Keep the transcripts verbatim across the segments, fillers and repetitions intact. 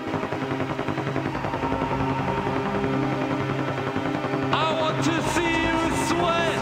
I want to see you sweat.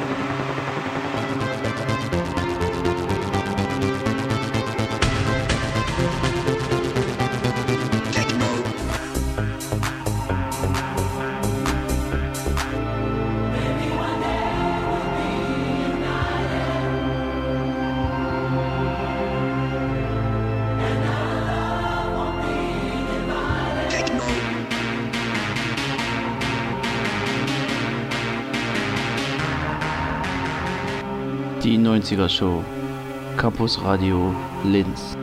Die neunziger Show, Campus Radio Linz.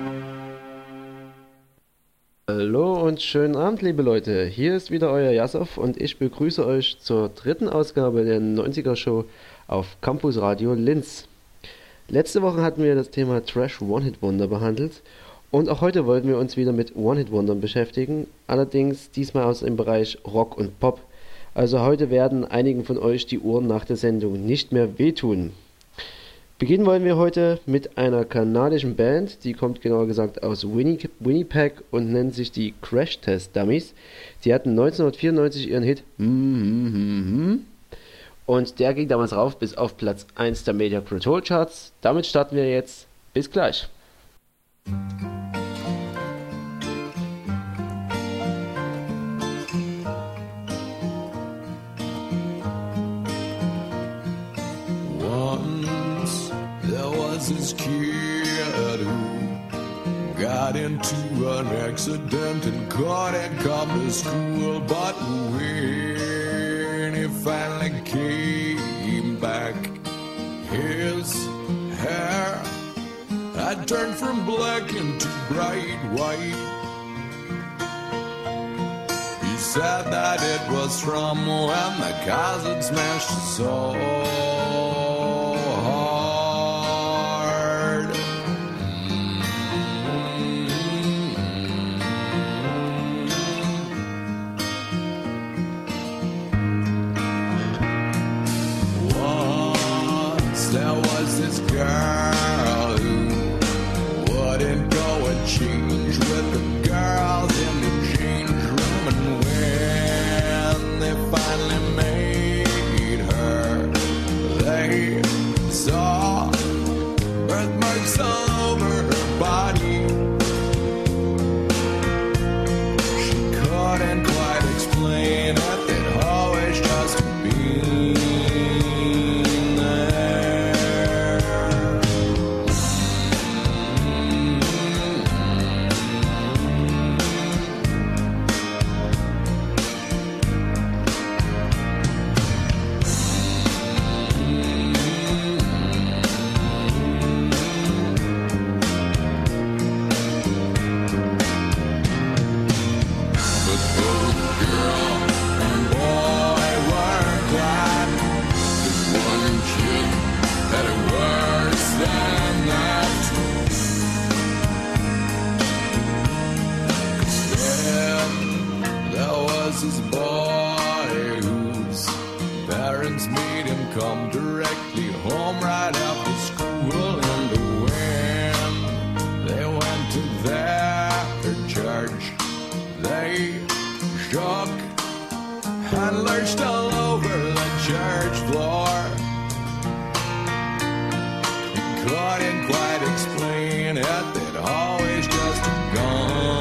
Hallo und schönen Abend, liebe Leute. Hier ist wieder euer Jasov und ich begrüße euch zur dritten Ausgabe der neunziger Show auf Campus Radio Linz. Letzte Woche hatten wir das Thema Trash One-Hit-Wonder behandelt und auch heute wollten wir uns wieder mit One-Hit-Wondern beschäftigen, allerdings diesmal aus dem Bereich Rock und Pop. Also heute werden einigen von euch die Ohren nach der Sendung nicht mehr wehtun. Beginnen wollen wir heute mit einer kanadischen Band, die kommt genauer gesagt aus Winni- Winnipeg und nennt sich die Crash Test Dummies. Die hatten neunzehnhundertvierundneunzig ihren Hit mm-hmm, und der ging damals rauf bis auf Platz eins der Media Control Charts. Damit starten wir jetzt. Bis gleich. This kid who got into an accident and couldn't come to school, but when he finally came back, his hair had turned from black into bright white. He said that it was from when the cars had smashed his soul. Girl who wouldn't go and change with the girls in the change room, and when they finally made her, they saw birthmarks all over her body. She couldn't quite explain it, they'd always just been. His boy whose parents made him come directly home right after school, and when they went to their church, they shook and lurched all over the church floor. He couldn't quite explain it, they'd always just gone.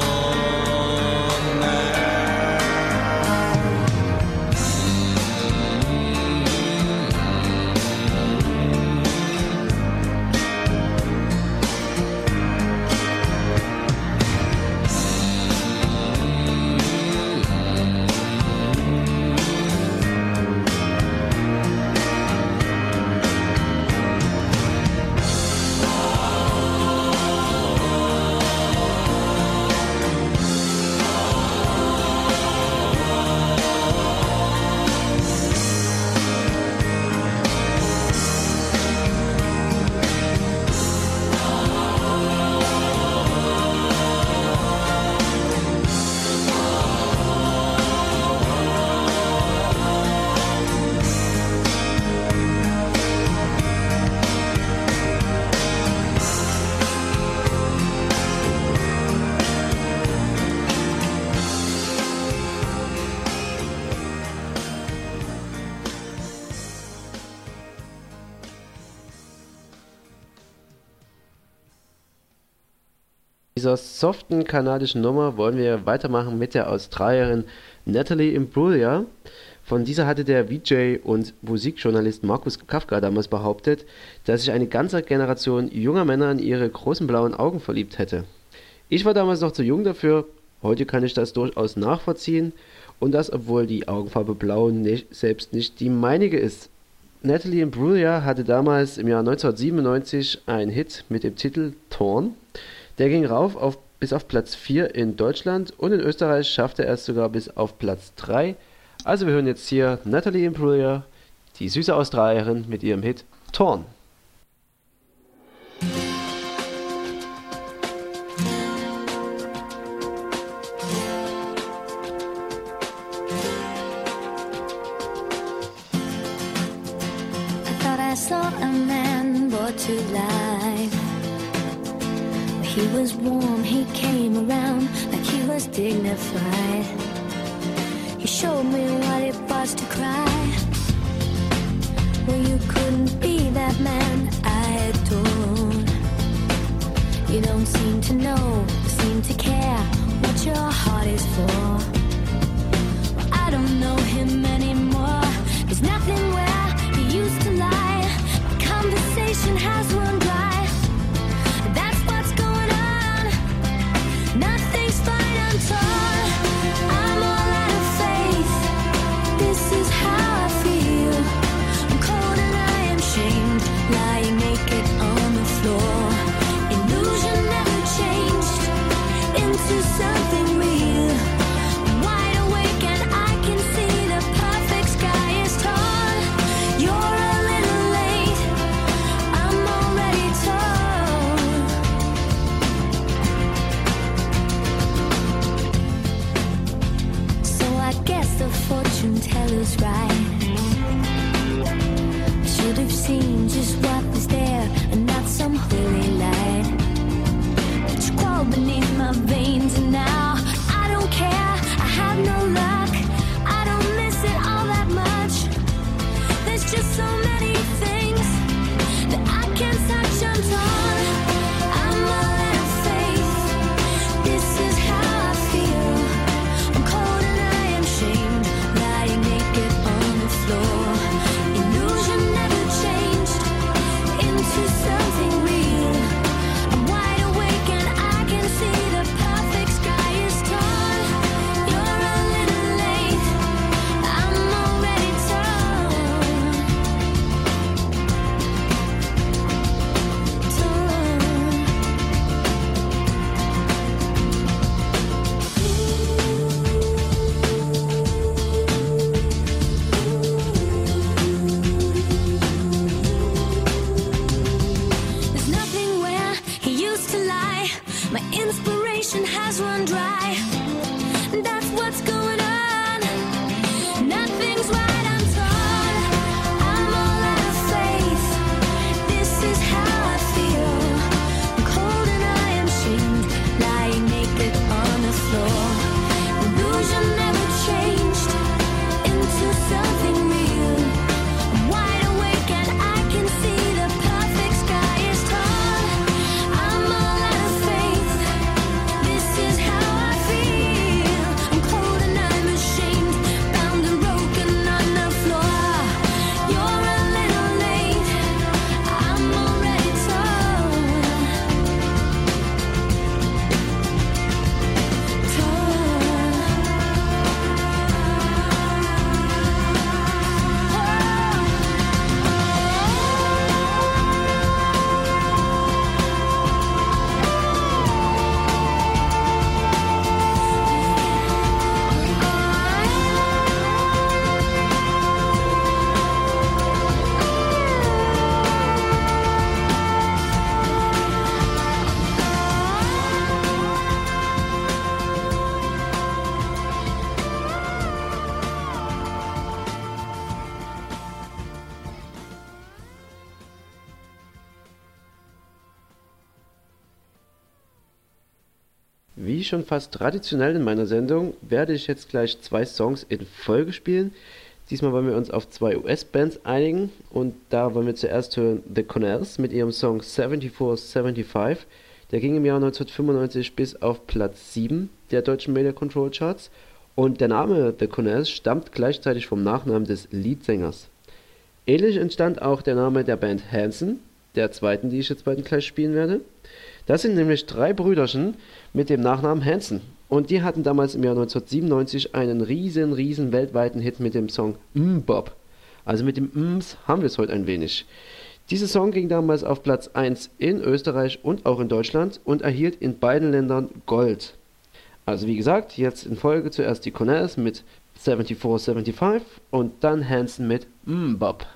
dieser soften kanadischen Nummer wollen wir weitermachen mit der Australierin Natalie Imbruglia. Von dieser hatte der V J und Musikjournalist Markus Kafka damals behauptet, dass sich eine ganze Generation junger Männer in ihre großen blauen Augen verliebt hätte. Ich war damals noch zu jung dafür, heute kann ich das durchaus nachvollziehen und das, obwohl die Augenfarbe blau nicht, selbst nicht die meinige ist. Natalie Imbruglia hatte damals im Jahr neunzehnhundertsiebenundneunzig einen Hit mit dem Titel Torn. Der ging rauf auf, bis auf Platz vier in Deutschland und in Österreich schaffte er es sogar bis auf Platz drei. Also wir hören jetzt hier Natalie Imbruglia, die süße Australierin mit ihrem Hit Torn. Saw a man brought to life. He was warm, he came around like he was dignified. He showed me what it was to cry. Well, you couldn't be that man I adored. You don't seem to know, seem to care what your heart is for. Well, I don't know him anymore. There's nothing where he used to lie. Conversation has run dry. That's what's going on. Nothing's fine, I'm torn. I'm all out of faith. This is how I feel. I'm cold and I am shamed, lying naked on the floor. Illusion never changed into something real. I'm wide awake and I can see the perfect sky is torn. You're a little late. I'm already torn. So I guess the fortune teller's right. I should have seen just what was there and not some holy light. But you crawled beneath my veins and now I don't care. I have no luck. I don't miss it all that much. There's just so many things that I can't touch. I'm torn. I'm all out of faith. This is how I feel. I'm cold and I am shamed, lying naked on the floor. Illusion never changed into something real. I'm wide awake and I can see the perfect sky is torn. You're a little late. I'm already torn. There's nothing where he used to lie. My inspiration has run dry. That's what's going on. Nothing's right, I'm torn. I'm all out of faith. This is how I feel. I'm cold and I am shamed, lying naked on the floor. Illusion never changed into something real. I'm wide awake and I can see the perfect sky is torn. I'm all out of faith. This is how I feel. I'm cold and I'm ashamed, bound and broken on the floor. You're a little late. I'm already torn. Wie schon fast traditionell in meiner Sendung, werde ich jetzt gleich zwei Songs in Folge spielen. Diesmal wollen wir uns auf zwei U S-Bands einigen und da wollen wir zuerst hören The Connells mit ihrem Song seventy-four seventy-five. Der ging im Jahr neunzehnhundertfünfundneunzig bis auf Platz sieben der deutschen Media Control Charts. Und der Name The Connells stammt gleichzeitig vom Nachnamen des Leadsängers. Ähnlich entstand auch der Name der Band Hanson, der zweiten, die ich jetzt bald gleich spielen werde. Das sind nämlich drei Brüderchen mit dem Nachnamen Hanson. Und die hatten damals im Jahr neunzehnhundertsiebenundneunzig einen riesen, riesen weltweiten Hit mit dem Song MMMBop. Also mit dem Mms haben wir es heute ein wenig. Dieser Song ging damals auf Platz eins in Österreich und auch in Deutschland und erhielt in beiden Ländern Gold. Also wie gesagt, jetzt in Folge zuerst die Connells mit vierundsiebzig fünfundsiebzig und dann Hanson mit MMMBop.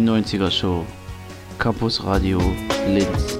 neunziger Show. Campus Radio Linz.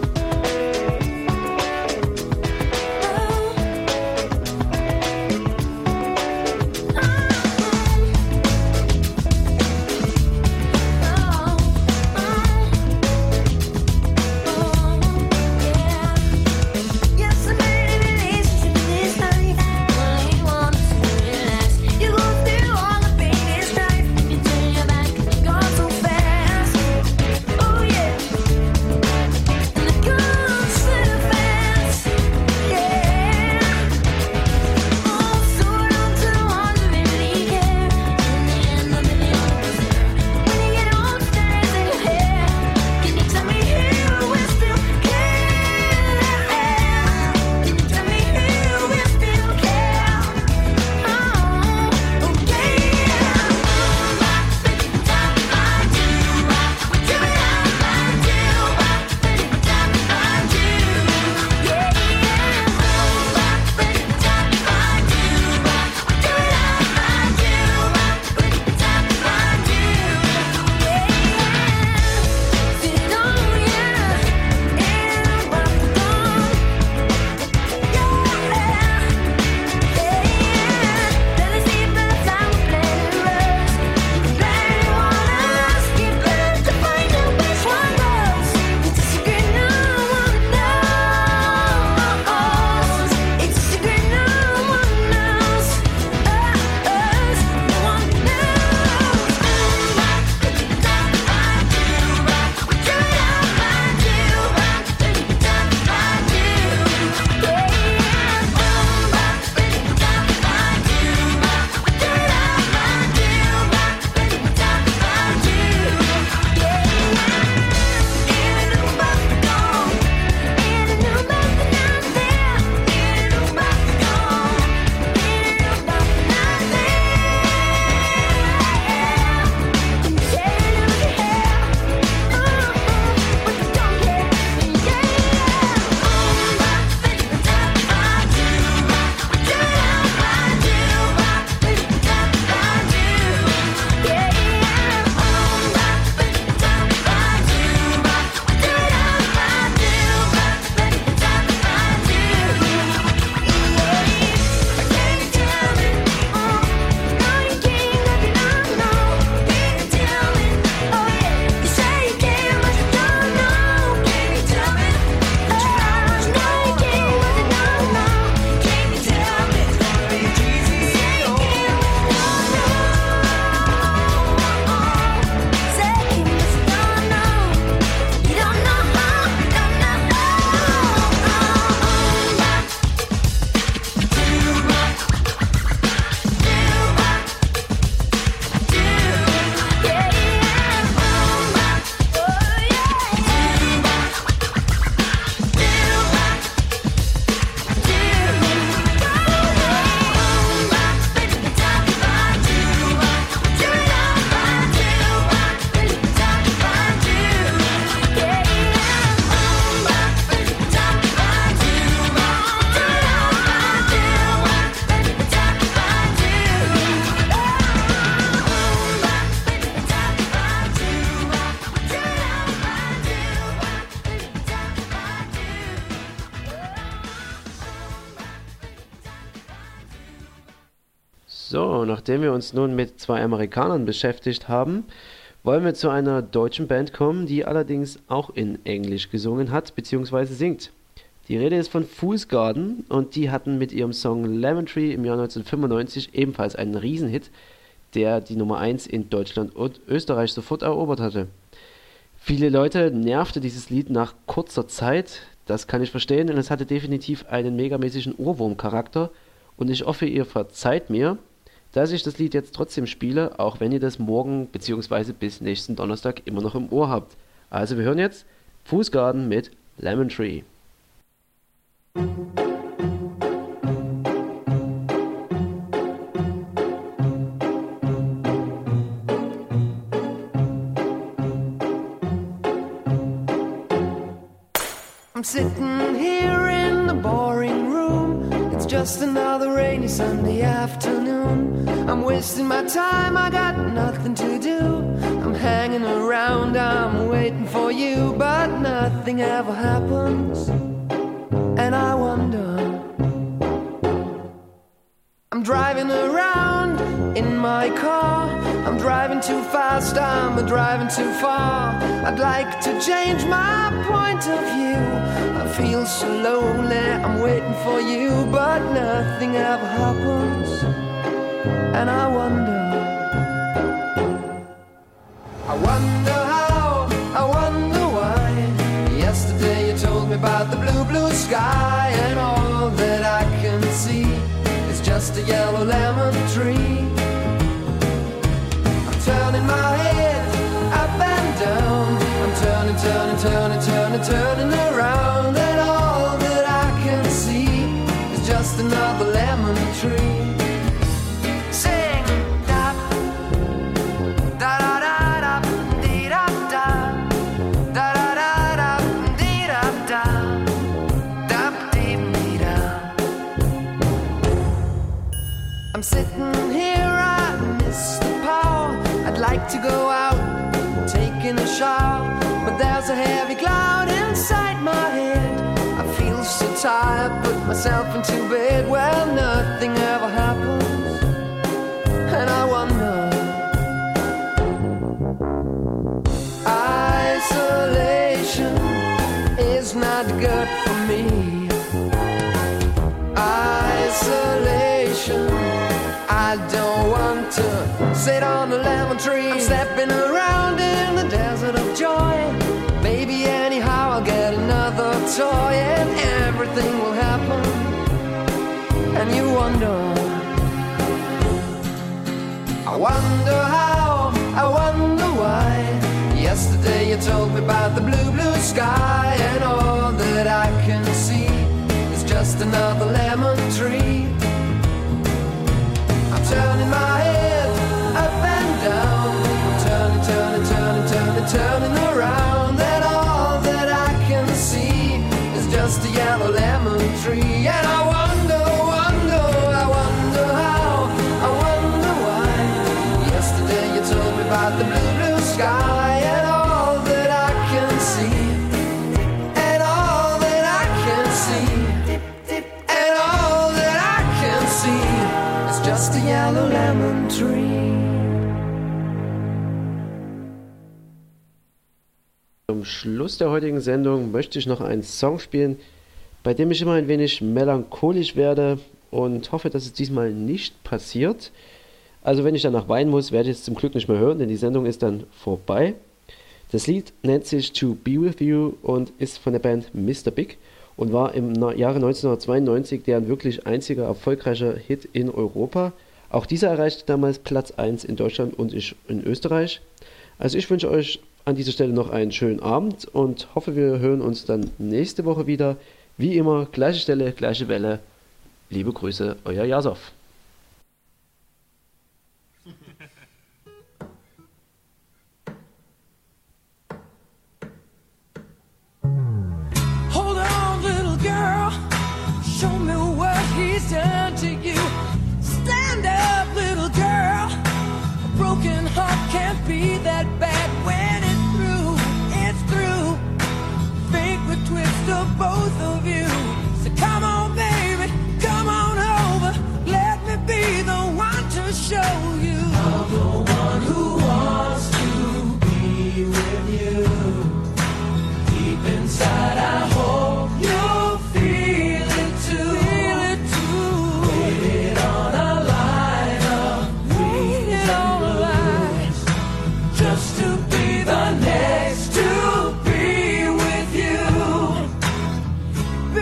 So, nachdem wir uns nun mit zwei Amerikanern beschäftigt haben, wollen wir zu einer deutschen Band kommen, die allerdings auch in Englisch gesungen hat bzw. singt. Die Rede ist von Fool's Garden und die hatten mit ihrem Song Lemon Tree im Jahr neunzehnhundertfünfundneunzig ebenfalls einen Riesenhit, der die Nummer eins in Deutschland und Österreich sofort erobert hatte. Viele Leute nervte dieses Lied nach kurzer Zeit, das kann ich verstehen, denn es hatte definitiv einen megamäßigen Ohrwurm-Charakter und ich hoffe, ihr verzeiht mir, dass ich das Lied jetzt trotzdem spiele, auch wenn ihr das morgen bzw. bis nächsten Donnerstag immer noch im Ohr habt. Also wir hören jetzt Fool's Garden mit Lemon Tree. I'm sitting here in the boring room. It's just another rainy Sunday afternoon. I'm wasting my time, I got nothing to do. I'm hanging around, I'm waiting for you, but nothing ever happens. And I wonder, I'm driving around in my car, I'm driving too fast, I'm driving too far. I'd like to change my point of view. I feel so lonely, I'm waiting for you, but nothing ever happens. And I wonder, I wonder how, I wonder why. Yesterday you told me about the blue, blue sky, and all that I can see is just a yellow lemon tree. I'm turning my head up and down, I'm turning, turning, turning, turning, turning around, and all that I can see is just another lemon tree. Sing, da, da, da, da, da, dee, da, da, da, da, da, da, dee, da, da, da, dee, dee, da. I'm sitting here, I miss the power. I'd like to go out, taking a shower, but there's a heavy cloud inside my head. I feel so tired, put myself into bed. Well, nothing ever happens, and I wonder, isolation is not good for me. Isolation, I don't want to sit on a lemon tree. I'm stepping around in the desert of joy. Maybe anyhow I'll get another toy, and everything will happen. And you wonder, I wonder how, I wonder why. Yesterday you told me about the blue, blue sky, and all that I can see is just another lemon tree. I'm turning my head up and down, I'm turning, turning, turning, turning, turning around, and all that I can see is just a yellow lemon tree. And I wonder, wonder, I wonder how, I wonder why. Yesterday you told me about the blue, blue sky, and all that I can see, and all that I can see, and all that I can see is just a yellow lemon tree. Zum Schluss der heutigen Sendung möchte ich noch einen Song spielen, bei dem ich immer ein wenig melancholisch werde und hoffe, dass es diesmal nicht passiert. Also wenn ich danach weinen muss, werde ich es zum Glück nicht mehr hören, denn die Sendung ist dann vorbei. Das Lied nennt sich To Be With You und ist von der Band Mister Big und war im Jahre neunzehnhundertzweiundneunzig deren wirklich einziger erfolgreicher Hit in Europa. Auch dieser erreichte damals Platz eins in Deutschland und in Österreich. Also ich wünsche euch an dieser Stelle noch einen schönen Abend und hoffe, wir hören uns dann nächste Woche wieder. Wie immer, gleiche Stelle, gleiche Welle. Liebe Grüße, euer Jasov. Hold on, little girl, show me what he's done to you. Stand up, little girl, a broken heart can't be that bad. When it's through, it's through. Think the twist of both of you. So come on, baby, come on over. Let me be the one to show you. I'm the one who wants to be with you. Deep inside, I hope you'll feel it too. Feel it too. Waited on a line of waited on a line just to be the next to be with you.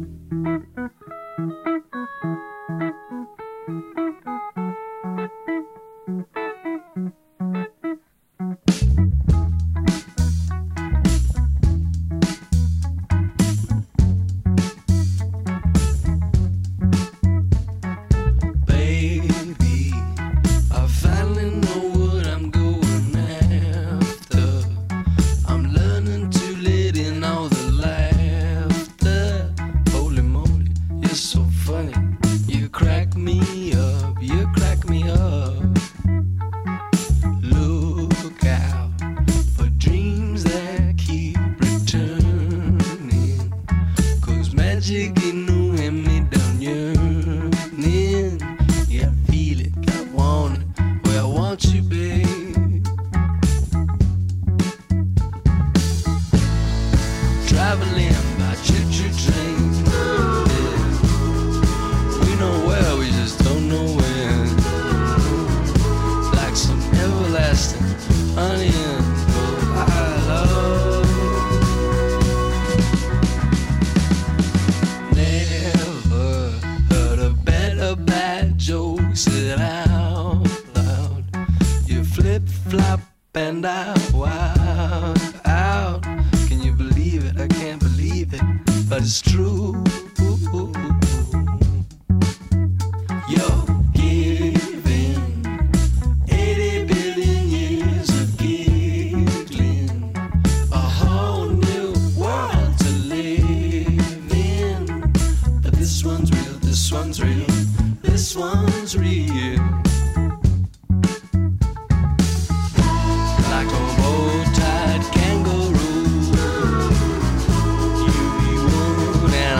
Down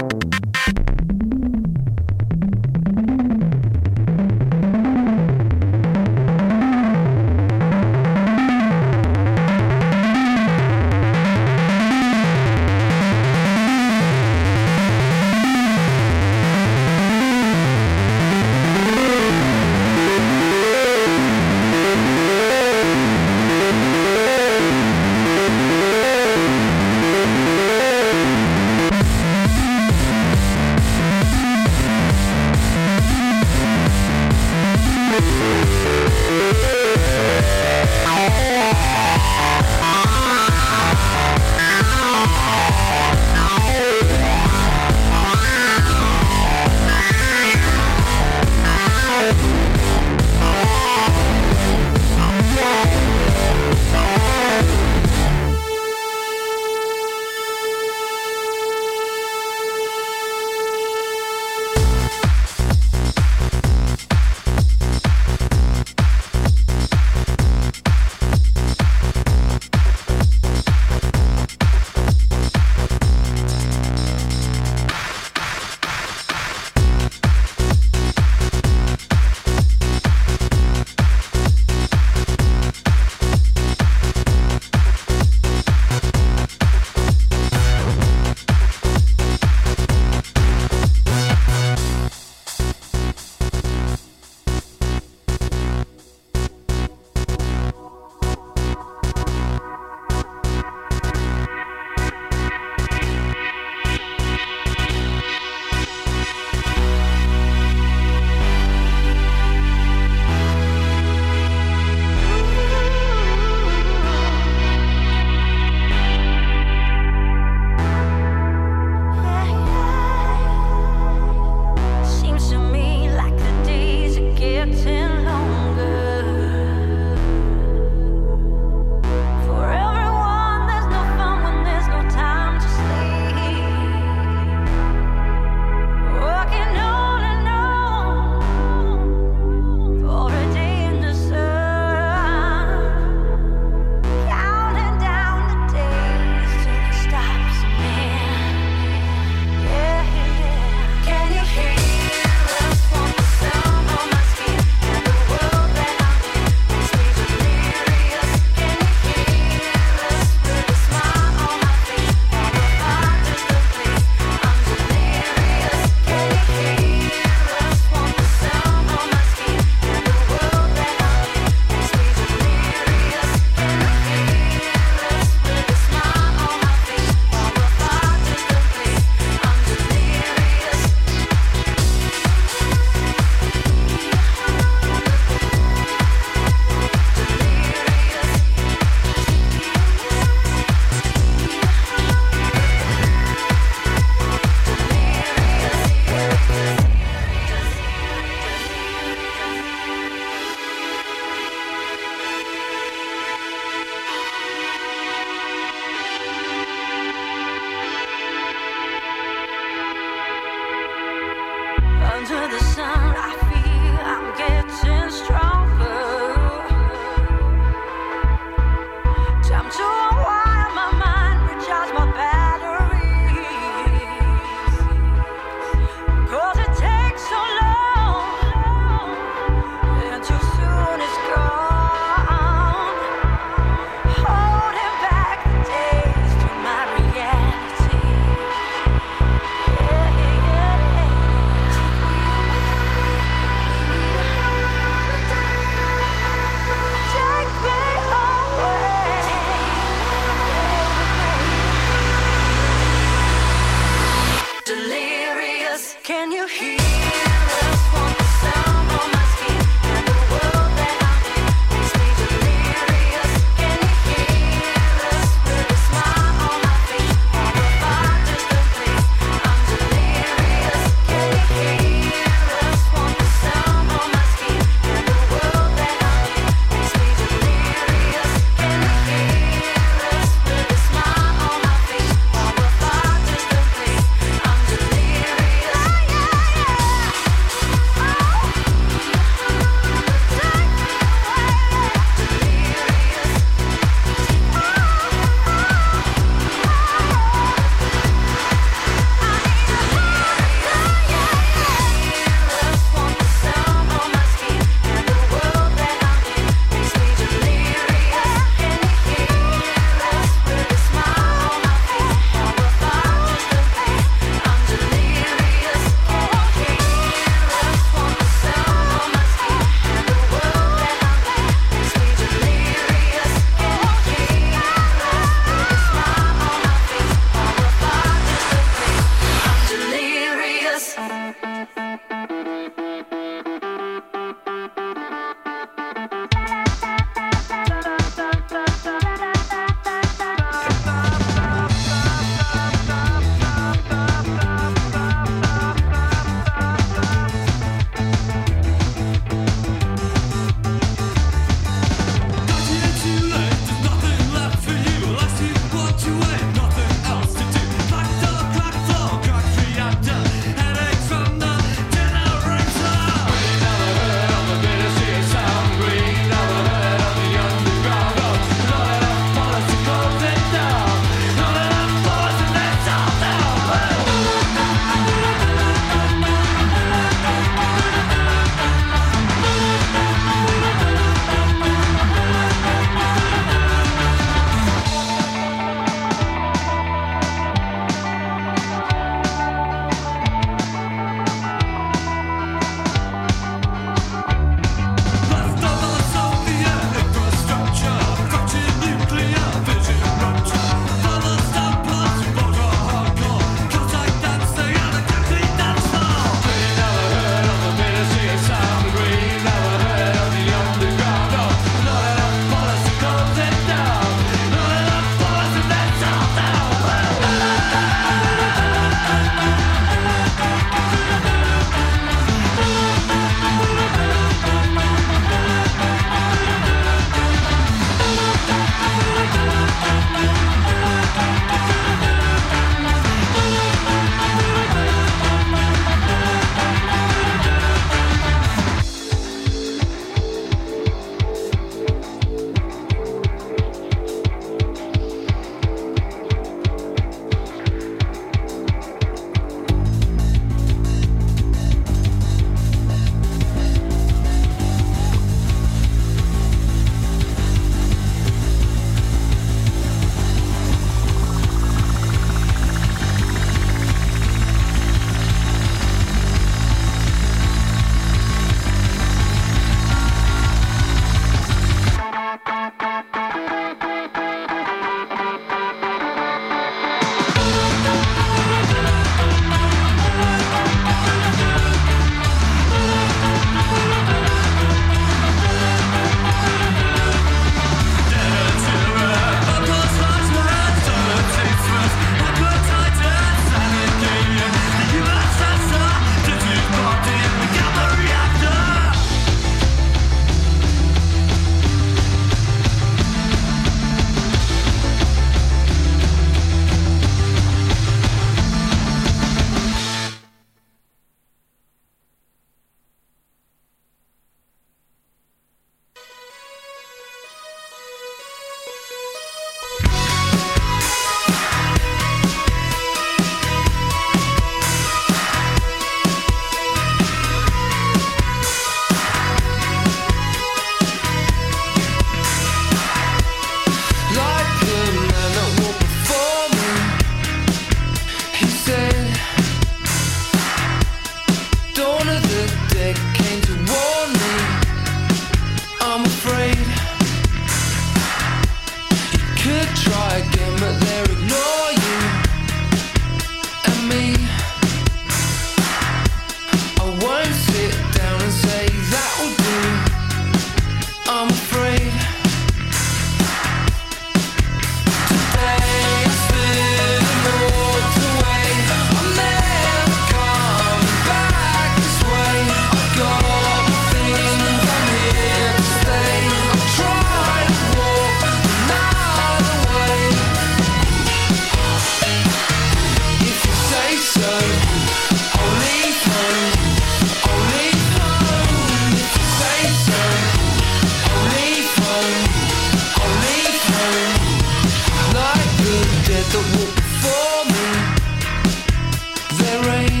walk before me, their rain.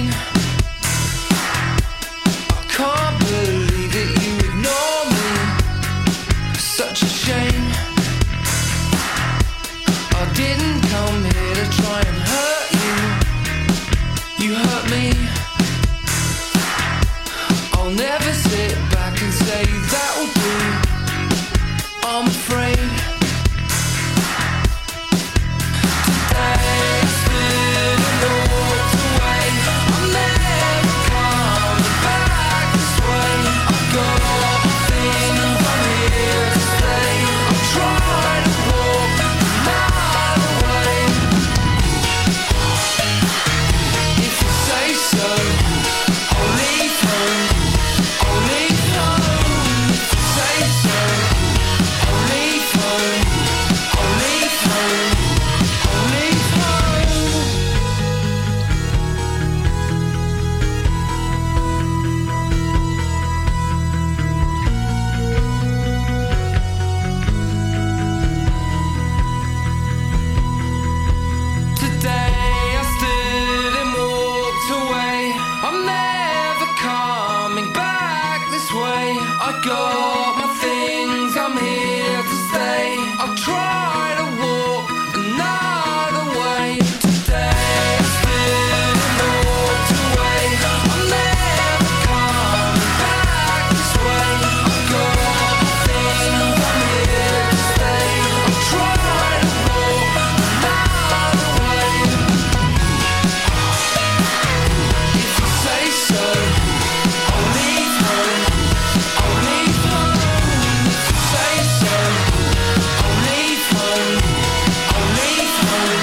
I can't believe that you ignore me. Such a shame. I didn't come here to try and hurt you. You hurt me. I'll never sit back and say that'll do. I'm afraid. Today I stood and walked away. I'm never coming back this way. I got my things, I'm here to stay. I'll try to walk another way. If you say so, I'll leave home. I'll leave home. If you say so, I'll leave home. I'll leave home. I'll leave home. Today I stood and walked away. I'm never coming back this way. I got my things, I'm here to stay. I'll try to walk another way. Today I stood and walked away. I'm never coming back this way. I got my things, I'm here to stay. I'll try to walk another way. If you say so, I'll leave home. I'll leave home. If you say so, I'll leave home. I'll leave home.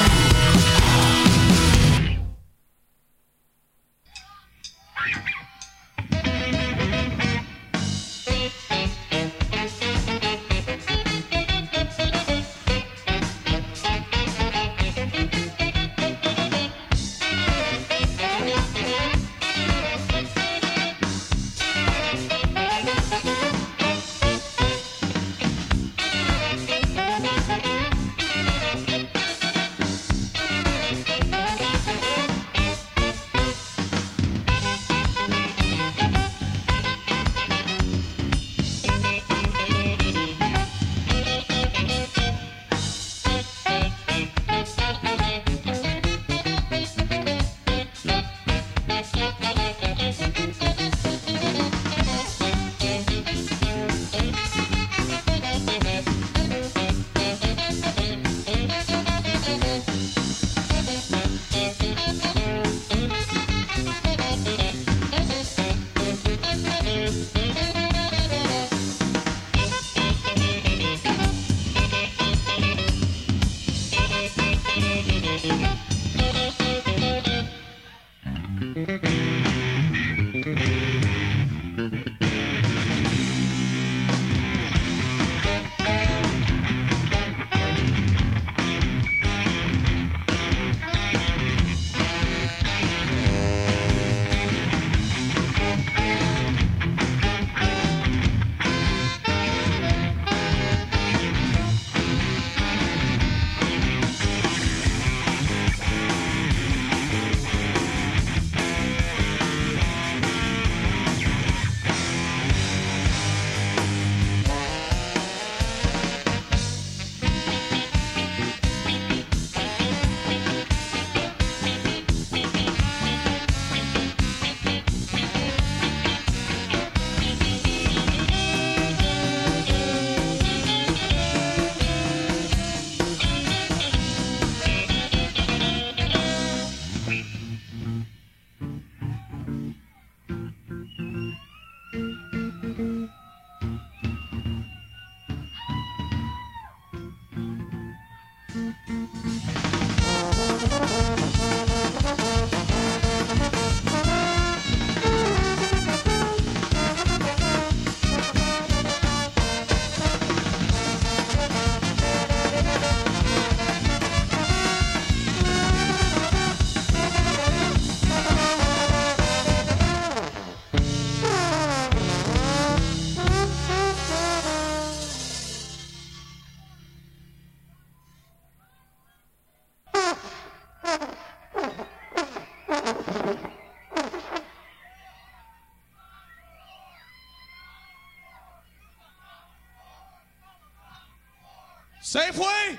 Safeway?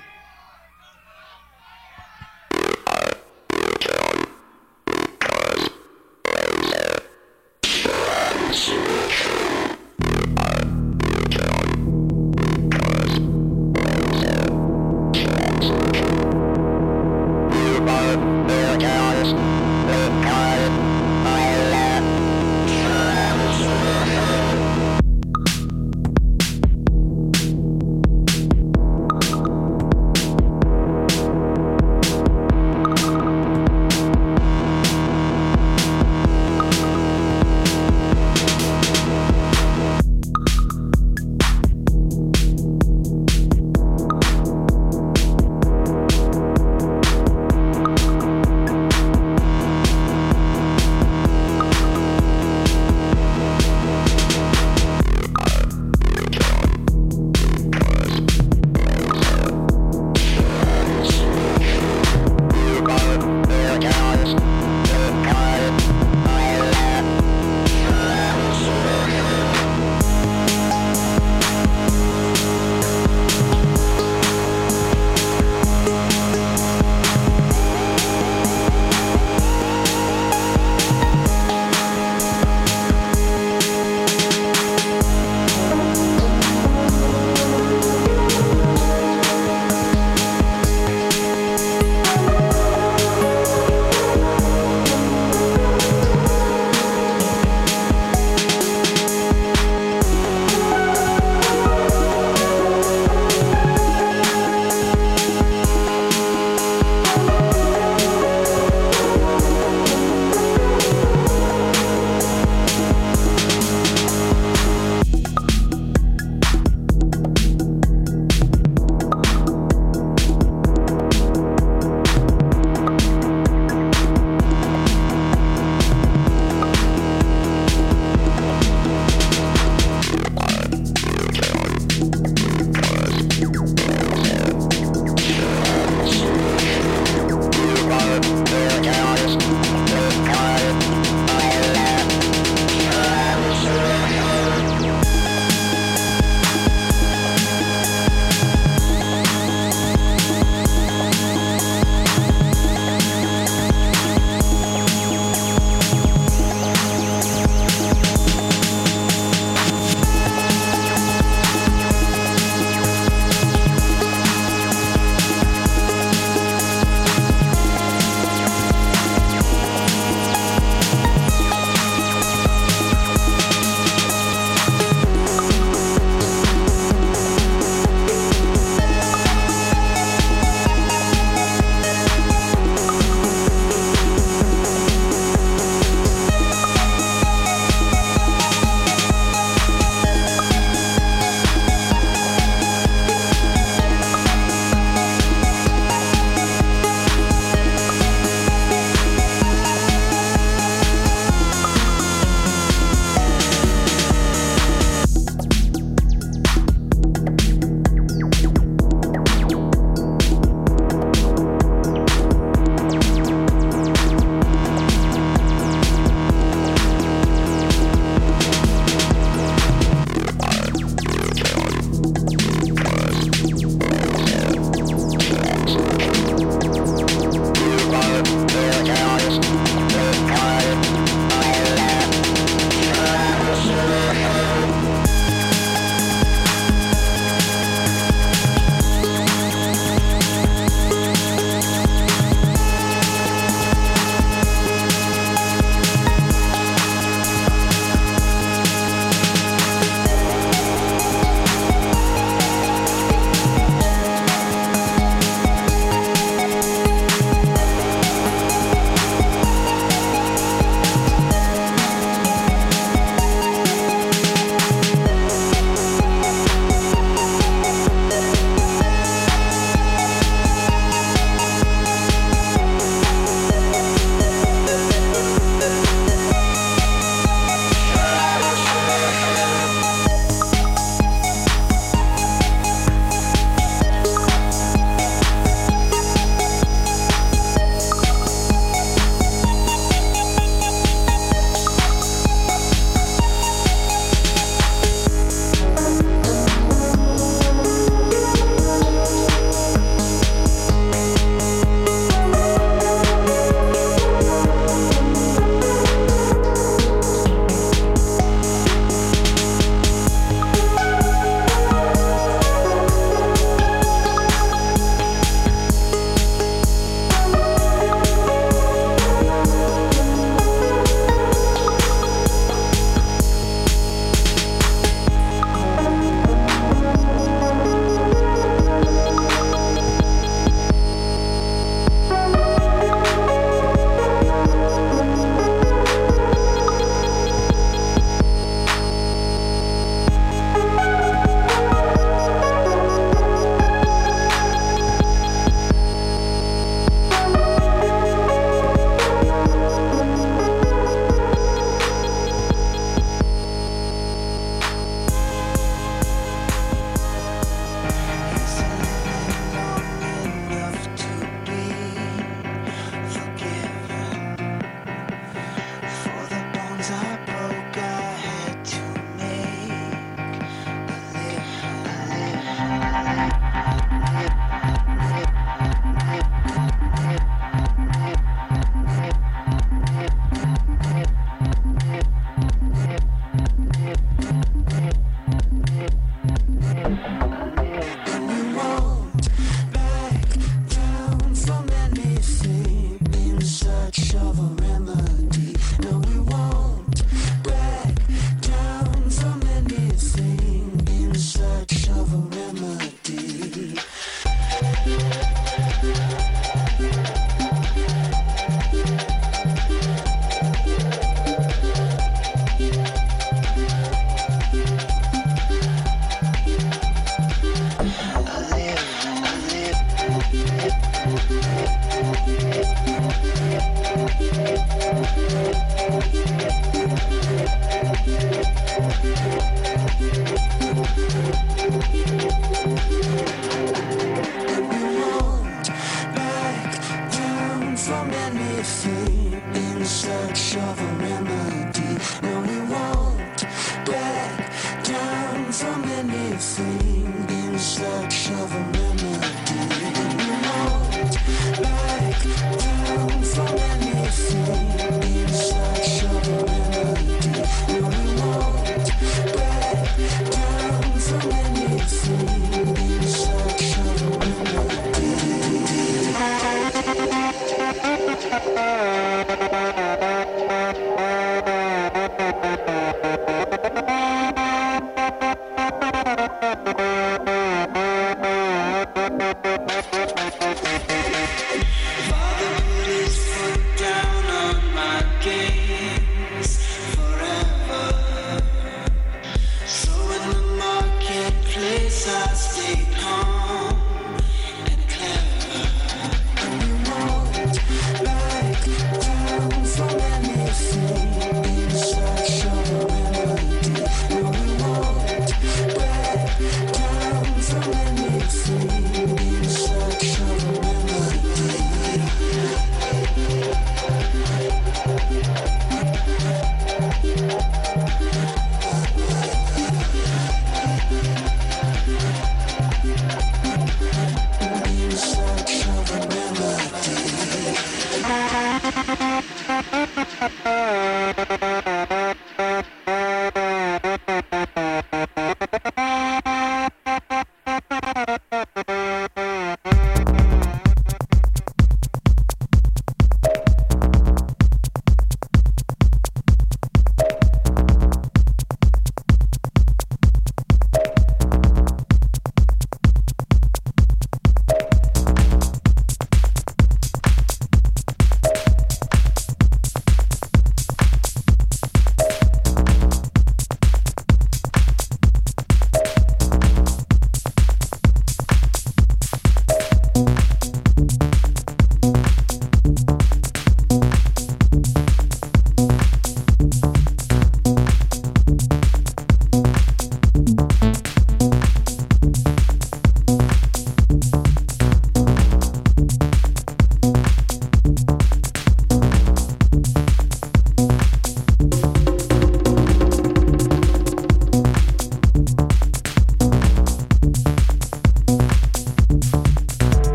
from anything in search of a remedy. No, we won't back down from anything in search of a remedy. We won't back down from anything in search of a remedy. No, we won't back down from anything in search of a remedy.